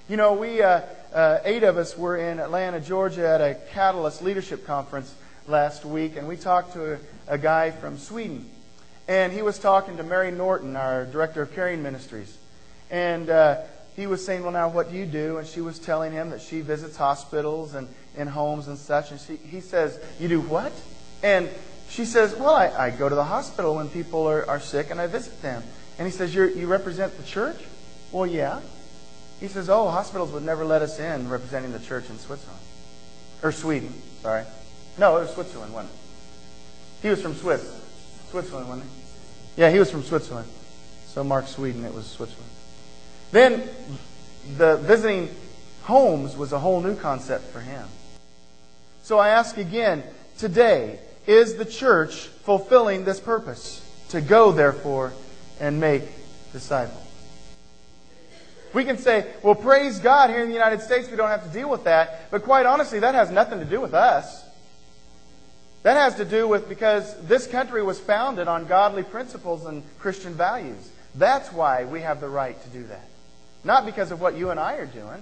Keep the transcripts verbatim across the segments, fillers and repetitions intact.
You know, we, uh, uh, eight of us were in Atlanta, Georgia at a Catalyst Leadership Conference last week, and we talked to a, a guy from Sweden. And he was talking to Mary Norton, our Director of Caring Ministries. And uh, he was saying, well, now, what do you do? And she was telling him that she visits hospitals and in homes and such. And she, he says, you do what? And she says, well, I, I go to the hospital when people are, are sick and I visit them. And he says, You're, you represent the church? Well, yeah. He says, oh, hospitals would never let us in representing the church in Switzerland. Or Sweden, sorry. No, it was Switzerland, wasn't it? He was from Swiss. Switzerland, wasn't he? Yeah, he was from Switzerland. So Mark Sweden, it was Switzerland. Then the visiting homes was a whole new concept for him. So I ask again, today, is the church fulfilling this purpose? To go, therefore, and make disciples. We can say, well, praise God, here in the United States we don't have to deal with that. But quite honestly, that has nothing to do with us. That has to do with because this country was founded on godly principles and Christian values. That's why we have the right to do that. Not because of what you and I are doing.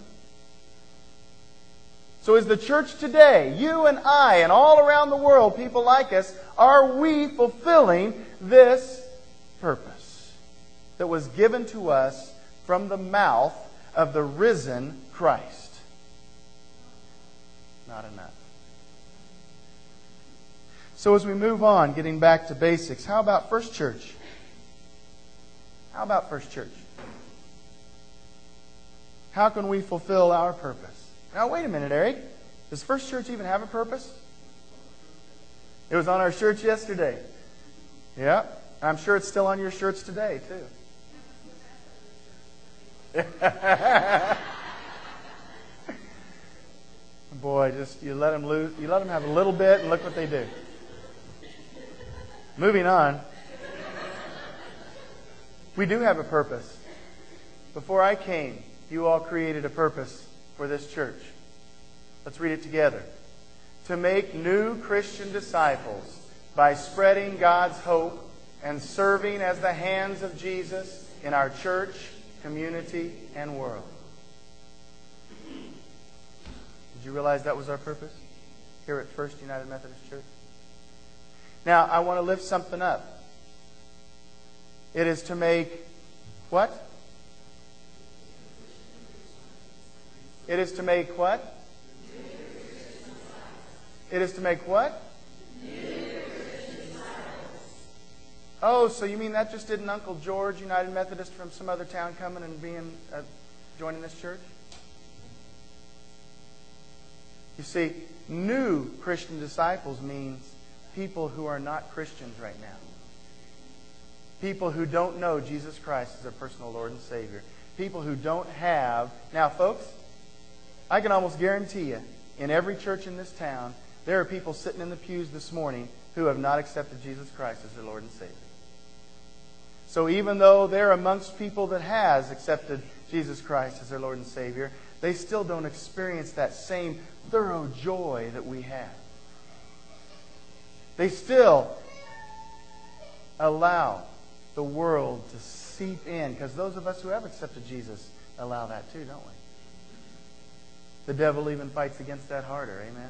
So is the church today, you and I, and all around the world, people like us, are we fulfilling this purpose that was given to us from the mouth of the risen Christ? Not enough. So as we move on, getting back to basics, how about First Church? How about First Church? How can we fulfill our purpose? Now, wait a minute, Eric. Does First Church even have a purpose? It was on our shirts yesterday. Yeah. I'm sure it's still on your shirts today, too. Boy, just you let them lose. You let them have a little bit, and look what they do. Moving on. We do have a purpose. Before I came, you all created a purpose for this church. Let's read it together. To make new Christian disciples by spreading God's hope and serving as the hands of Jesus in our church, community, and world. Did you realize that was our purpose here at First United Methodist Church? Now, I want to lift something up. It is to make what? It is to make what? It is to make what? Oh, so you mean that just didn't Uncle George, United Methodist from some other town, coming and being uh, joining this church? You see, new Christian disciples means people who are not Christians right now. People who don't know Jesus Christ as their personal Lord and Savior. People who don't have... Now, folks, I can almost guarantee you, in every church in this town, there are people sitting in the pews this morning who have not accepted Jesus Christ as their Lord and Savior. So even though they're amongst people that has accepted Jesus Christ as their Lord and Savior, they still don't experience that same thorough joy that we have. They still allow the world to seep in, because those of us who have accepted Jesus allow that too, don't we? The devil even fights against that harder, amen?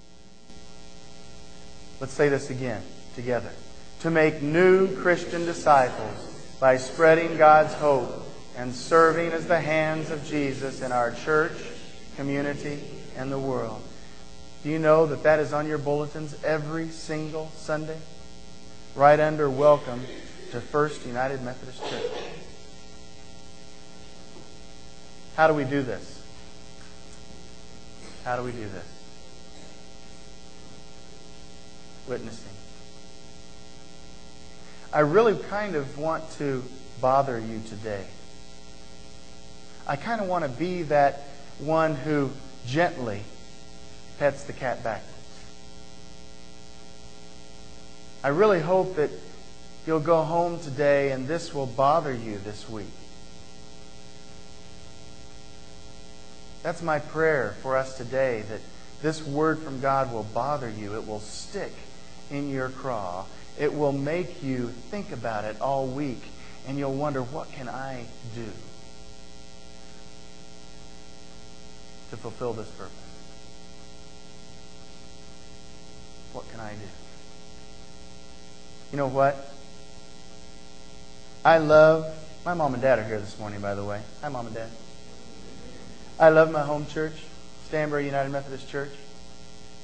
Let's say this again, together. To make new Christian disciples by spreading God's hope and serving as the hands of Jesus in our church, community, and the world. Do you know that that is on your bulletins every single Sunday? Right under Welcome to First United Methodist Church. How do we do this? How do we do this? Witnessing. I really kind of want to bother you today. I kind of want to be that one who gently pets the cat backwards. I really hope that you'll go home today and this will bother you this week. That's my prayer for us today, that this word from God will bother you. It will stick in your craw. It will make you think about it all week, and you'll wonder, what can I do? to fulfill this purpose. What can I do? You know what? I love, my mom and dad are here this morning, by the way. Hi, Mom and Dad. I love my home church, Stanbury United Methodist Church.